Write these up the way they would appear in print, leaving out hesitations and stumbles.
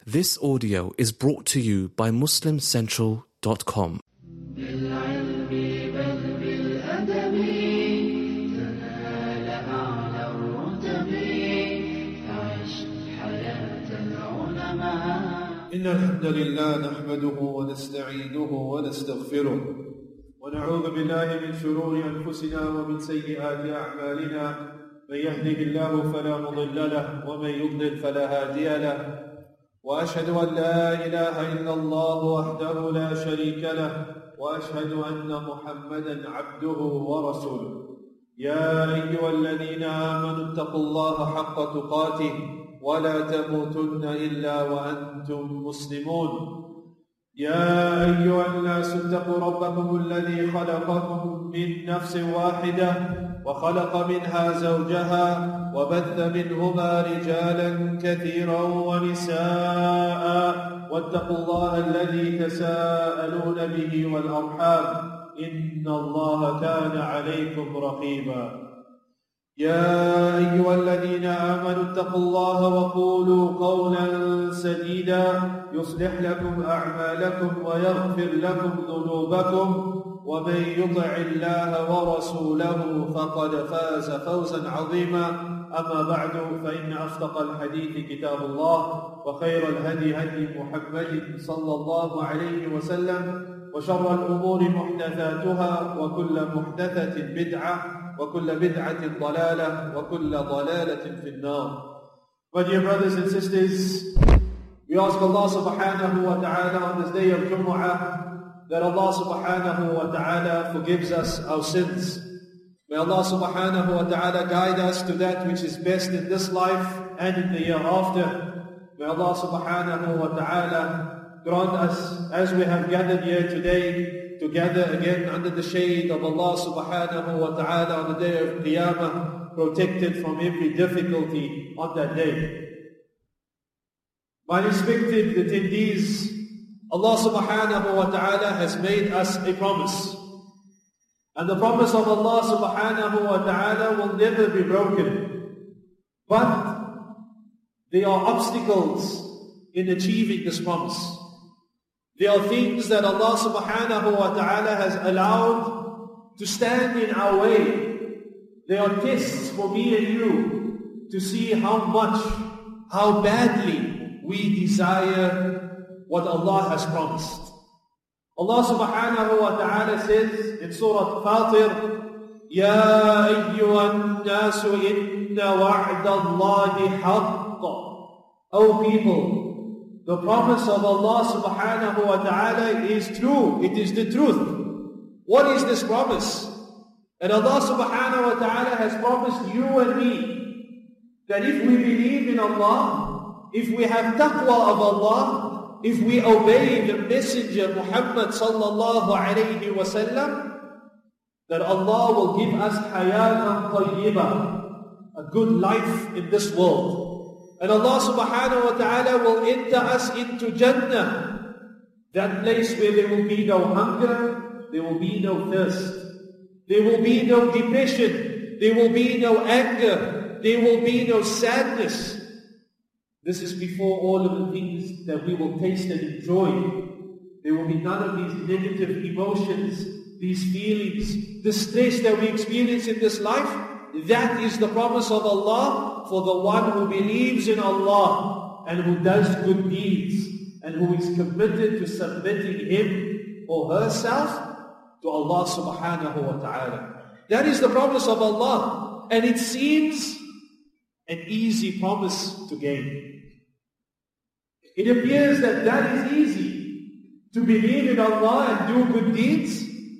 This audio is brought to you by MuslimCentral.com. بالعلم بل بالأدب تنال أعلى الرتب فعش حياة العلماء. إن الحمد لله نحمده ونستعينه ونستغفره ونعوذ بالله من شرور أنفسنا ومن سيئات أعمالنا. من يهده الله فلا مضل له ومن يضلل فلا هادي له، وأشهد أن لا إله إلا الله وحده لا شريك له، وأشهد أن محمدا عبده ورسوله. يا أيها الذين آمنوا اتقوا الله حق تقاته ولا تموتن إلا وأنتم مسلمون. يا أيها الناس اتقوا ربكم الذي خلقكم من نفس واحدة وخلق منها زوجها وبث منهما رجالا كثيرا ونساء، واتقوا الله الذي تساءلون به والأرحام إن الله كان عليكم رقيبا. يا أيها الذين آمنوا اتقوا الله وقولوا قولا سديدا يصلح لكم أعمالكم ويغفر لكم ذنوبكم، ومن يطع الله ورسوله فقد فاز فوزا عظيما. أما بعد، فإن أصدق الحديث كتاب الله، وخير الهدي هدي محمد صلى الله عليه وسلم، وشر الأمور محدثاتها، وكل محدثة بدعة، وكل بدعة ضلالة، وكل ضلالة في النار. My dear brothers and sisters, we ask Allah subhanahu wa ta'ala on this day of Jumu'ah that Allah subhanahu wa ta'ala forgives us our sins. May Allah subhanahu wa ta'ala guide us to that which is best in this life and in the year after. May Allah subhanahu wa ta'ala grant us, as we have gathered here today, to gather again under the shade of Allah subhanahu wa ta'ala on the day of Qiyamah, protected from every difficulty on that day. My respected attendees, Allah subhanahu wa ta'ala has made us a promise. And the promise of Allah subhanahu wa ta'ala will never be broken. But there are obstacles in achieving this promise. There are things that Allah subhanahu wa ta'ala has allowed to stand in our way. There are tests for me and you to see how much, how badly we desire what Allah has promised. Allah subhanahu wa ta'ala says in Surah Fatir, Ya ayyuhan nasu inna wa'da Allahi haqq. O people, the promise of Allah subhanahu wa ta'ala is true. It is the truth. What is this promise? And Allah subhanahu wa ta'ala has promised you and me that if we believe in Allah, if we have taqwa of Allah, if we obey the Messenger Muhammad sallallahu alayhi wa sallam, that Allah will give us hayatan tayyibah, a good life in this world. And Allah subhanahu wa ta'ala will enter us into Jannah, that place where there will be no hunger, there will be no thirst, there will be no depression, there will be no anger, there will be no sadness. This is before all of the things that we will taste and enjoy. There will be none of these negative emotions, these feelings, the stress that we experience in this life. That is the promise of Allah for the one who believes in Allah and who does good deeds and who is committed to submitting him or herself to Allah subhanahu wa ta'ala. That is the promise of Allah, and it seems an easy promise to gain. It appears that is easy, to believe in Allah and do good deeds.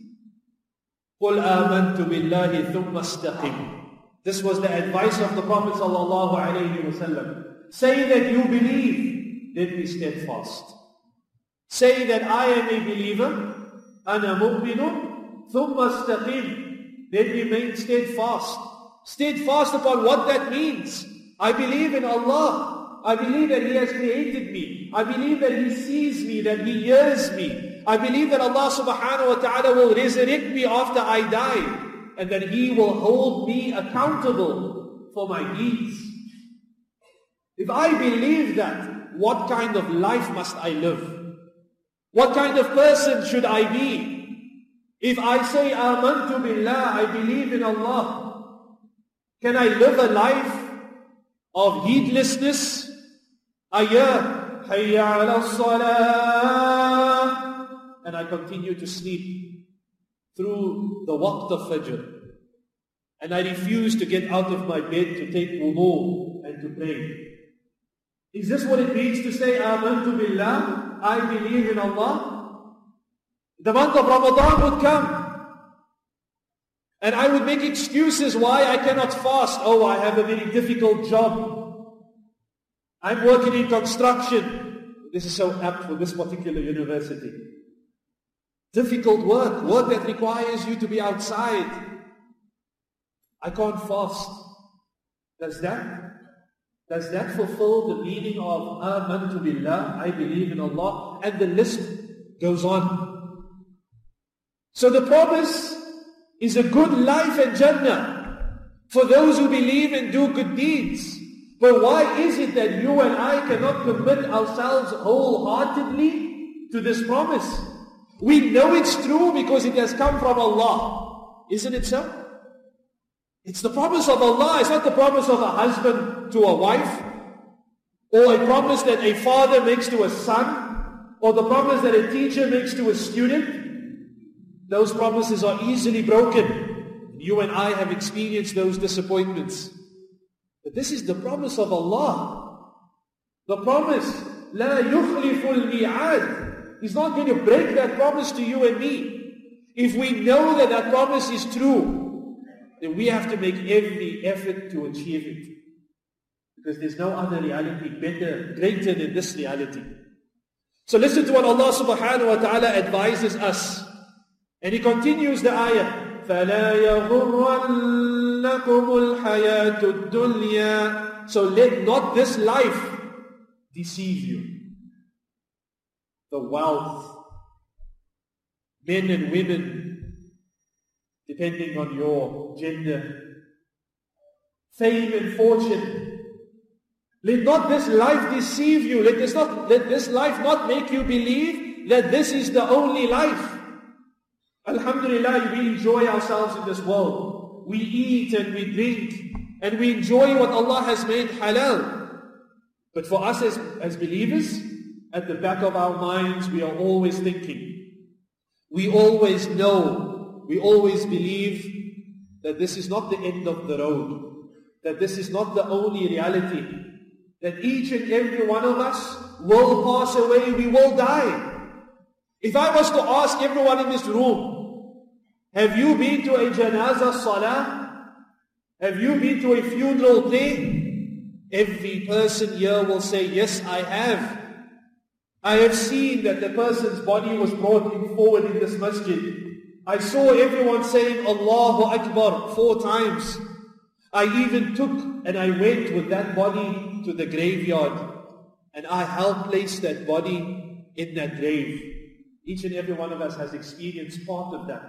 قُلْ آمَنْتُ بِاللَّهِ ثُمَّ اسْتَقِمْ. This was the advice of the Prophet sallallahu alayhi wa sallam. Say that you believe, then be steadfast. Say that I am a believer, أَنَا مُؤْمِنٌ ثُمَّ اسْتَقِمْ. Then remain steadfast. Steadfast upon what that means. I believe in Allah. I believe that He has created me. I believe that He sees me, that He hears me. I believe that Allah subhanahu wa ta'ala will resurrect me after I die, and that He will hold me accountable for my deeds. If I believe that, what kind of life must I live? What kind of person should I be? If I say, Amantu billah, I believe in Allah, can I live a life of heedlessness? Hayya ala salah, and I continue to sleep through the waqt of Fajr. And I refuse to get out of my bed to take wudu and to pray. Is this what it means to say, Amantu billah, I believe in Allah? The month of Ramadan would come, and I would make excuses why I cannot fast. Oh, I have a very difficult job. I'm working in construction. This is so apt for this particular university. Difficult work that requires you to be outside. I can't fast. Does that fulfill the meaning of Amantu billah, I believe in Allah? And the list goes on. So the promise is a good life and Jannah for those who believe and do good deeds. But why is it that you and I cannot commit ourselves wholeheartedly to this promise? We know it's true because it has come from Allah. Isn't it so? It's the promise of Allah. It's not the promise of a husband to a wife, or a promise that a father makes to a son, or the promise that a teacher makes to a student. Those promises are easily broken. You and I have experienced those disappointments. But this is the promise of Allah. The promise, لا يخلف الميعاد. He's not going to break that promise to you and me. If we know that that promise is true, then we have to make every effort to achieve it. Because there's no other reality better, greater than this reality. So listen to what Allah subhanahu wa ta'ala advises us. And He continues the ayah. فَلَا يَغُرَّنَّكُمُ الْحَيَاةُ الدُّنْيَا. So let not this life deceive you. The wealth, men and women, depending on your gender, fame and fortune. Let not this life deceive you. Let this life not make you believe that this is the only life. Alhamdulillah, we enjoy ourselves in this world. We eat and we drink and we enjoy what Allah has made halal. But for us as believers, at the back of our minds, we are always thinking. We always know, we always believe that this is not the end of the road, that this is not the only reality, that each and every one of us will pass away, we will die. If I was to ask everyone in this room, have you been to a janazah salah? Have you been to a funeral play? Every person here will say, yes, I have. I have seen that the person's body was brought forward in this masjid. I saw everyone saying Allahu Akbar 4 times. I even took and I went with that body to the graveyard, and I helped place that body in that grave. Each and every one of us has experienced part of that.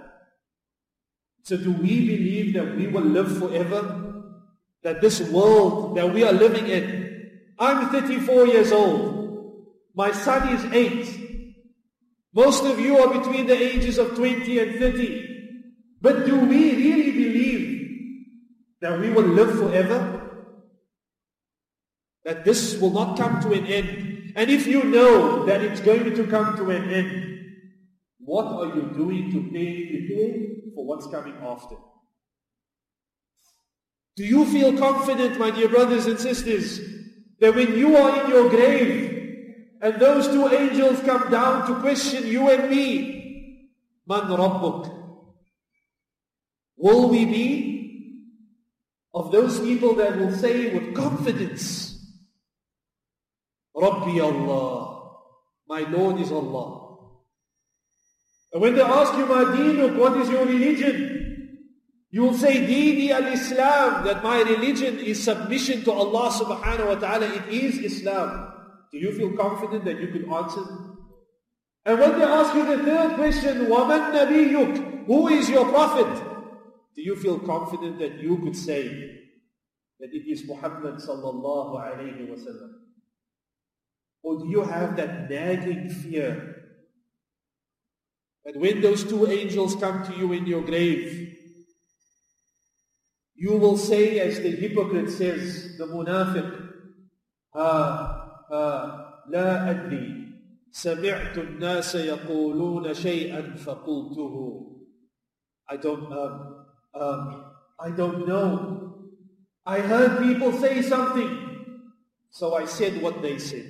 So do we believe that we will live forever? That this world that we are living in, I'm 34 years old. My son is 8. Most of you are between the ages of 20 and 30. But do we really believe that we will live forever? That this will not come to an end? And if you know that it's going to come to an end, what are you doing to prepare for what's coming after? Do you feel confident, my dear brothers and sisters, that when you are in your grave, and those 2 angels come down to question you and me, Man Rabbuk, will we be of those people that will say with confidence, Rabbi Allah, my Lord is Allah. And when they ask you, Ma Dinuk, what is your religion? You will say, Dini al-Islam, that my religion is submission to Allah subhanahu wa ta'ala. It is Islam. Do you feel confident that you could answer? And when they ask you the 3rd question, وَمَنْ نَبِيُّكَ, who is your prophet? Do you feel confident that you could say that it is Muhammad sallallahu alayhi wa sallam? Or do you have that nagging fear that when those two angels come to you in your grave, you will say, as the hypocrite says, the munafiq, لا أدري سمعت الناس يقولون شيئا فقلته. I don't know. I heard people say something, so I said what they said.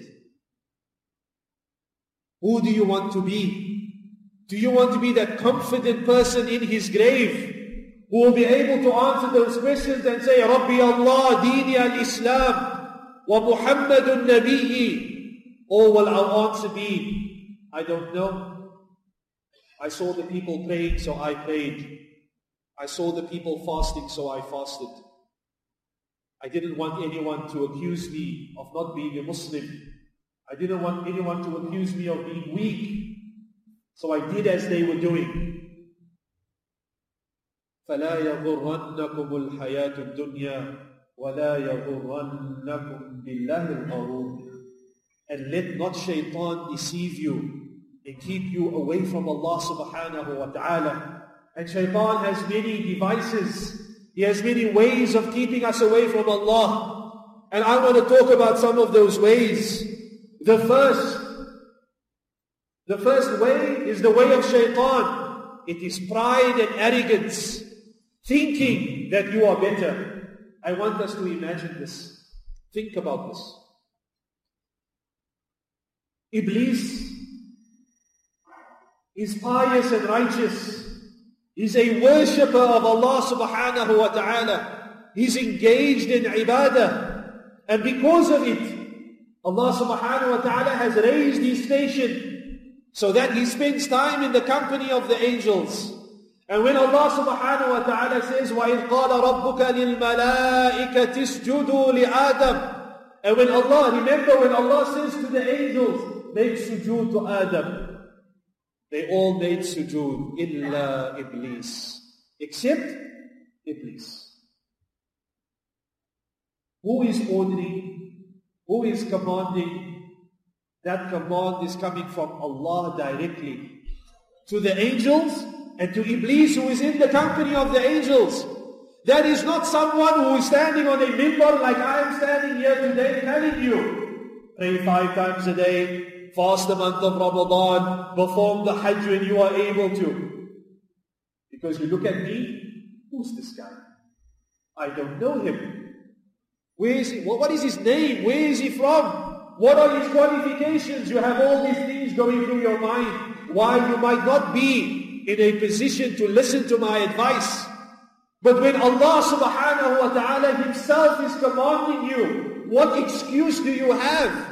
Who do you want to be? Do you want to be that confident person in his grave who will be able to answer those questions and say, Rabbi Allah, Dini al-Islam, wa Muhammadun Nabiyyi? Or will our answer be, I don't know. I saw the people praying, so I prayed. I saw the people fasting, so I fasted. I didn't want anyone to accuse me of not being a Muslim. I didn't want anyone to accuse me of being weak. So I did as they were doing. فَلَا يَغُرَّنَّكُمُ الْحَيَاةُ الدُّنْيَا وَلَا يَغُرَّنَّكُمْ بِاللَّهِ الْغَرُورِ. And let not shaitan deceive you and keep you away from Allah subhanahu wa ta'ala. And shaitan has many devices. He has many ways of keeping us away from Allah. And I want to talk about some of those ways. The first way is the way of shaitan. It is pride and arrogance, thinking that you are better. I want us to imagine this. Think about this. Iblis is pious and righteous. He's a worshipper of Allah subhanahu wa ta'ala. He's engaged in ibadah. And because of it, Allah subhanahu wa ta'ala has raised his station so that he spends time in the company of the angels. And when Allah subhanahu wa ta'ala says, وَإِذْ قَالَ رَبُّكَ لِلْمَلَائِكَةِ اسْجُدُوا لِآدَمَ. And remember when Allah says to the angels, make sujood to Adam. They all made sujood, illa Iblis. Except Iblis. Who is ordering? Who is commanding? That command is coming from Allah directly to the angels and to Iblis, who is in the company of the angels. That is not someone who is standing on a minbar like I am standing here today telling you. Pray 5 times a day. Fast the month of Ramadan, perform the Hajj when you are able to. Because you look at me, who's this guy? I don't know him. Where is he? What is his name? Where is he from? What are his qualifications? You have all these things going through your mind. Why you might not be in a position to listen to my advice. But when Allah subhanahu wa ta'ala himself is commanding you, what excuse do you have?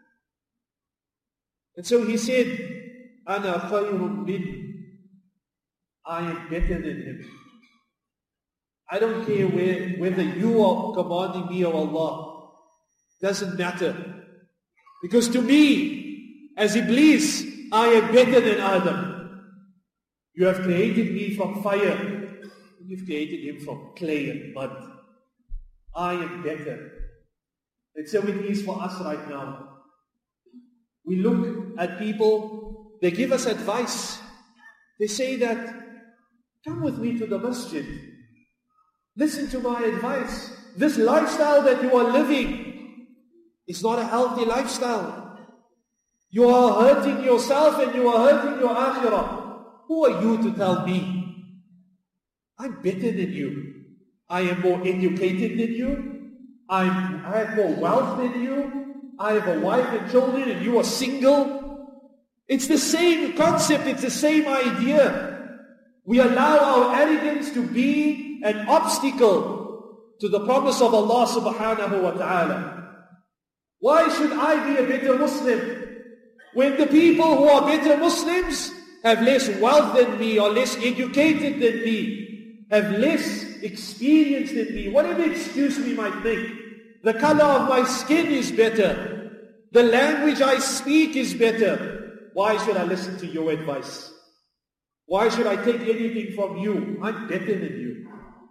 And so he said, Ana khayrun min. I am better than him. I don't care whether you are commanding me or Allah. Doesn't matter. Because to me, as Iblis, I am better than Adam. You have created me from fire. And you've created him from clay and mud. I am better. And so it is for us right now. We look at people, they give us advice. They say that, come with me to the masjid. Listen to my advice. This lifestyle that you are living is not a healthy lifestyle. You are hurting yourself and you are hurting your akhirah. Who are you to tell me? I'm better than you. I am more educated than you. I have more wealth than you. I have a wife and children and you are single. It's the same concept, it's the same idea. We allow our arrogance to be an obstacle to the promise of Allah subhanahu wa ta'ala. Why should I be a better Muslim when the people who are better Muslims have less wealth than me, are less educated than me, have less experience than me? Whatever excuse we might think. The color of my skin is better. The language I speak is better. Why should I listen to your advice? Why should I take anything from you? I'm better than you.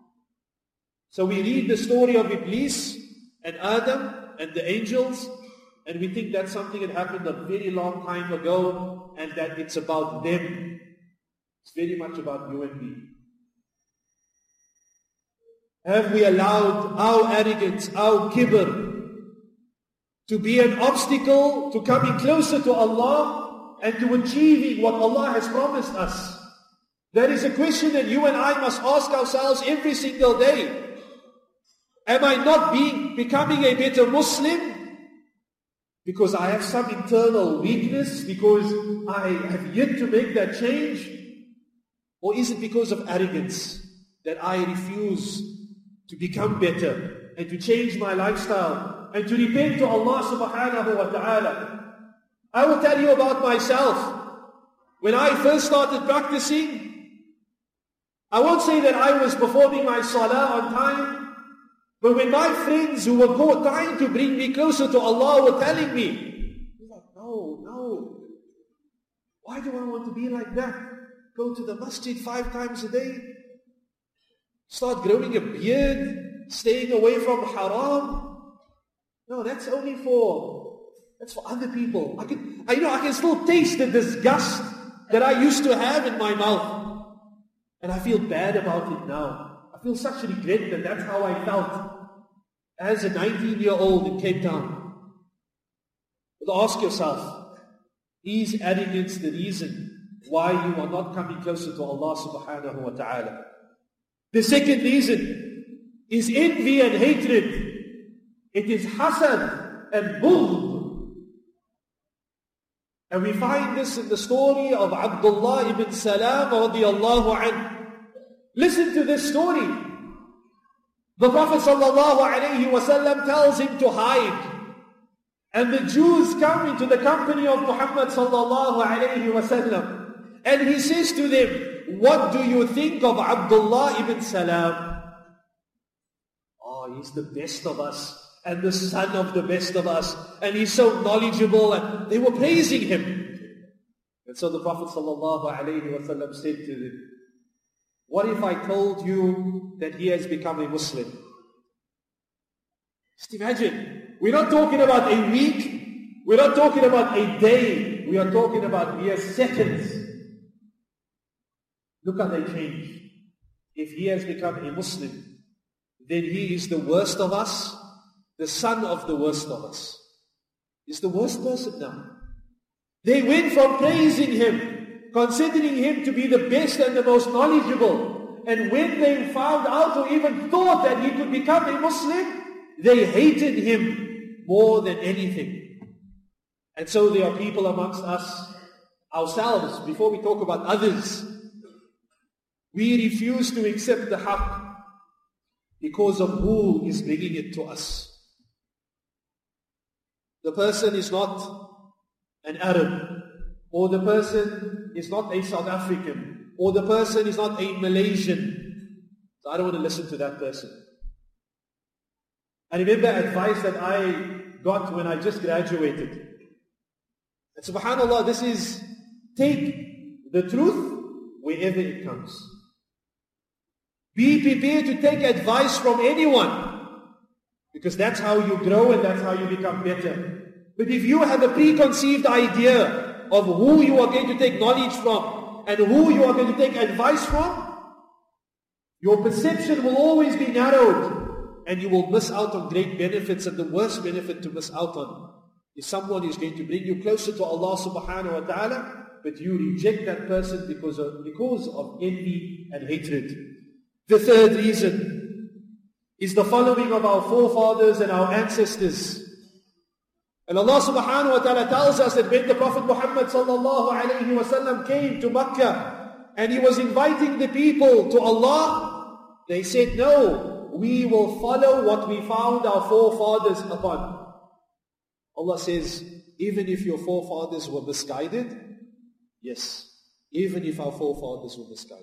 So we read the story of Iblis and Adam and the angels. And we think that's something that happened a very long time ago and that it's about them. It's very much about you and me. Have we allowed our arrogance, our kibr, to be an obstacle to coming closer to Allah and to achieving what Allah has promised us? That is a question that you and I must ask ourselves every single day. Am I not becoming a better Muslim because I have some internal weakness, because I have yet to make that change? Or is it because of arrogance that I refuse to become better and to change my lifestyle and to repent to Allah subhanahu wa ta'ala? I will tell you about myself. When I first started practicing, I won't say that I was performing my salah on time, but when my friends who were trying to bring me closer to Allah were telling me, no, why do I want to be like that? Go to the masjid 5 times a day, start growing a beard, staying away from haram. No, that's for other people. I can still taste the disgust that I used to have in my mouth. And I feel bad about it now. I feel such regret that that's how I felt as a 19-year-old in Cape Town. But ask yourself, is arrogance the reason why you are not coming closer to Allah subhanahu wa ta'ala? The second reason is envy and hatred. It is hasad and bughd. And we find this in the story of Abdullah ibn Salam radiyallahu anhu. Listen to this story. The Prophet sallallahu alayhi wa sallam tells him to hide. And the Jews come into the company of Muhammad sallallahu alayhi wa sallam. And he says to them, what do you think of Abdullah ibn Salam? Oh, he's the best of us and the son of the best of us. And he's so knowledgeable. And they were praising him. And so the Prophet sallallahu alayhi wa sallam said to them, what if I told you that he has become a Muslim? Just imagine. We're not talking about a week. We're not talking about a day. We are talking about mere seconds. Look how they changed. If he has become a Muslim, then he is the worst of us, the son of the worst of us. He's the worst person now. They went from praising him, considering him to be the best and the most knowledgeable. And when they found out or even thought that he could become a Muslim, they hated him more than anything. And so there are people amongst us, ourselves, before we talk about others, we refuse to accept the haqq because of who is bringing it to us. The person is not an Arab, or the person is not a South African, or the person is not a Malaysian. So I don't want to listen to that person. I remember advice that I got when I just graduated. And subhanAllah, this is, take the truth wherever it comes. Be prepared to take advice from anyone, because that's how you grow and that's how you become better. But if you have a preconceived idea of who you are going to take knowledge from and who you are going to take advice from, your perception will always be narrowed and you will miss out on great benefits. And the worst benefit to miss out on is someone who is going to bring you closer to Allah subhanahu wa ta'ala, but you reject that person because of envy and hatred. The third reason is the following of our forefathers and our ancestors. And Allah subhanahu wa ta'ala tells us that when the Prophet Muhammad sallallahu alayhi wa sallam came to Makkah and he was inviting the people to Allah, they said, no, we will follow what we found our forefathers upon. Allah says, even if your forefathers were misguided, yes, even if our forefathers were misguided.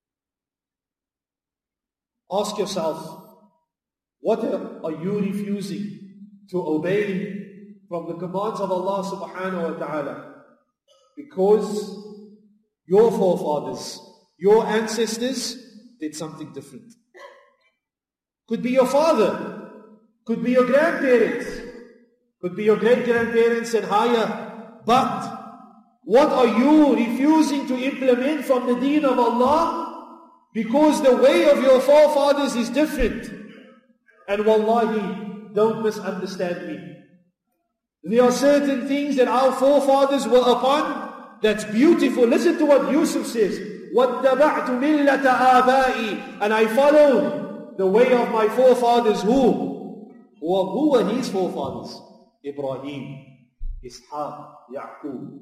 Ask yourself, what are you refusing to obey from the commands of Allah subhanahu wa ta'ala? Because your forefathers, your ancestors did something different. Could be your father, could be your grandparents, could be your great-grandparents and higher. But what are you refusing to implement from the deen of Allah? Because the way of your forefathers is different. And wallahi, don't misunderstand me. There are certain things that our forefathers were upon that's beautiful. Listen to what Yusuf says. وَاتَّبَعْتُ مِلَّةَ آبَائِي. And I followed the way of my forefathers. Who were his forefathers? Ibrahim, Ishaq, Ya'qub.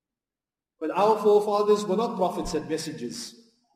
But our forefathers were not prophets and messengers.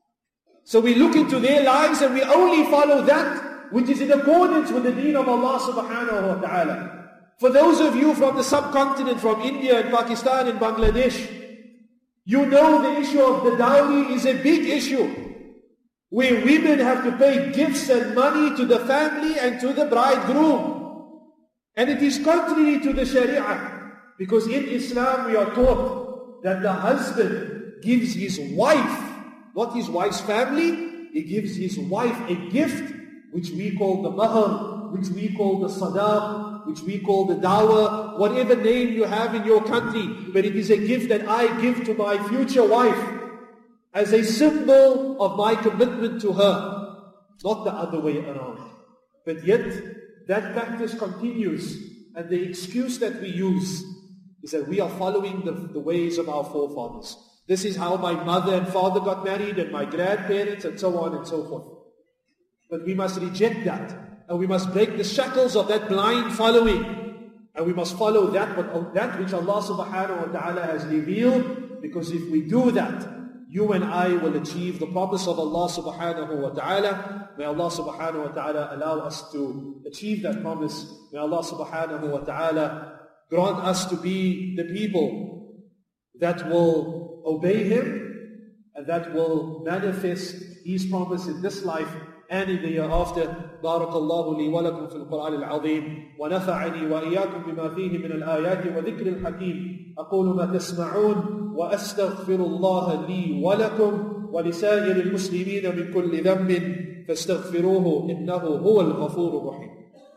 So we look into their lives and we only follow that which is in accordance with the deen of Allah subhanahu wa ta'ala. For those of you from the subcontinent, from India and Pakistan and Bangladesh, you know the issue of the dowry is a big issue, where women have to pay gifts and money to the family and to the bridegroom. And it is contrary to the Sharia, because in Islam we are taught that the husband gives his wife, not his wife's family, he gives his wife a gift, which we call the mahar, which we call the sadaq, which we call the dawah, whatever name you have in your country, but it is a gift that I give to my future wife as a symbol of my commitment to her, not the other way around. But yet, that practice continues, and the excuse that we use is that we are following the ways of our forefathers. This is how my mother and father got married, and my grandparents, and so on and so forth. But we must reject that. And we must break the shackles of that blind following. And we must follow that which Allah subhanahu wa ta'ala has revealed. Because if we do that, you and I will achieve the promise of Allah subhanahu wa ta'ala. May Allah subhanahu wa ta'ala allow us to achieve that promise. May Allah subhanahu wa ta'ala grant us to be the people that will obey Him and that will manifest His promise in this life and in the year after. بارك الله لي ولكم في القرآن العظيم ونفعني وإياكم بما فيه من الآيات وذكر الحكيم. أقول ما تسمعون وأستغفر الله لي ولكم ولسائر المسلمين من كل ذنب فاستغفروه إنه هو الغفور الرحيم.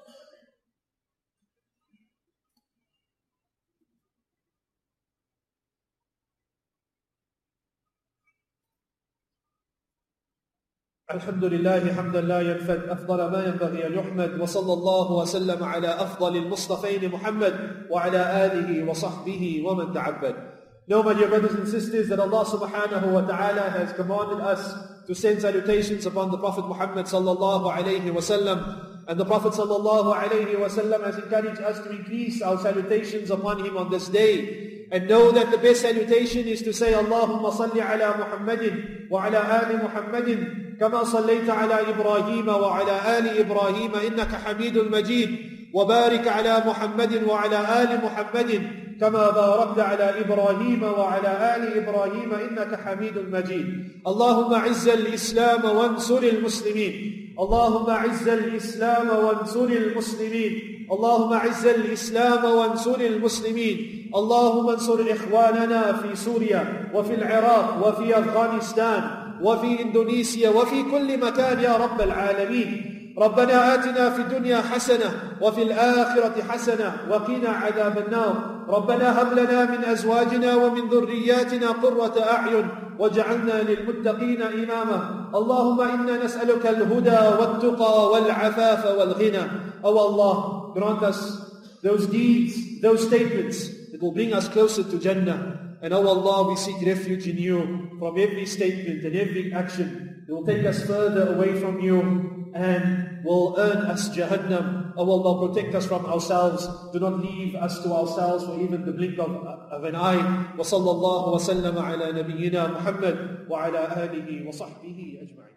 الحمد لله حمدا لا ينفد أفضل ما ينبغي أن يحمد وصلى الله وسلم على أفضل المصطفين محمد وعلى آله وصحبه ومن تعبد. Know, my dear brothers and sisters, that Allah subhanahu wa ta'ala has commanded us to send salutations upon the Prophet Muhammad sallallahu alayhi wa sallam. And the Prophet sallallahu alayhi wa sallam has encouraged us to increase our salutations upon him on this day. And know that the best salutation is to say, Allahumma salli ala Muhammadin wa ala ali Muhammadin كما صليت على إبراهيم وعلى آل إبراهيم إنك حميد مجيد وبارك على محمد وعلى آل محمد كما باركت على إبراهيم وعلى آل إبراهيم إنك حميد مجيد. اللهم أعز الإسلام وانصر المسلمين. اللهم أعز الإسلام وانصر المسلمين. اللهم أعز الإسلام وانصر المسلمين. اللهم انصر إخواننا في سوريا وفي العراق وفي أفغانستان وفي إندونيسيا وفي كل مكان يا رب العالمين. ربنا آتنا في الدنيا حسنة وفي الآخرة حسنة وقنا عذاب النار. ربنا هب لنا من أزواجنا ومن ذرياتنا قرة أعين واجعلنا للمتقين إماما. اللهم إنا نسألك الهدى والتقى والعفاف والغنى. Oh Allah, grant us those deeds, those statements that will bring us closer to Jannah. And oh Allah, we seek refuge in you from every statement and every action that will take us further away from you and will earn us Jahannam. Oh Allah, protect us from ourselves. Do not leave us to ourselves for even the blink of an eye. Wa sallallahu wa sallam ala nabiyyina Muhammad wa ala alihi wa sahbihi ajma'in.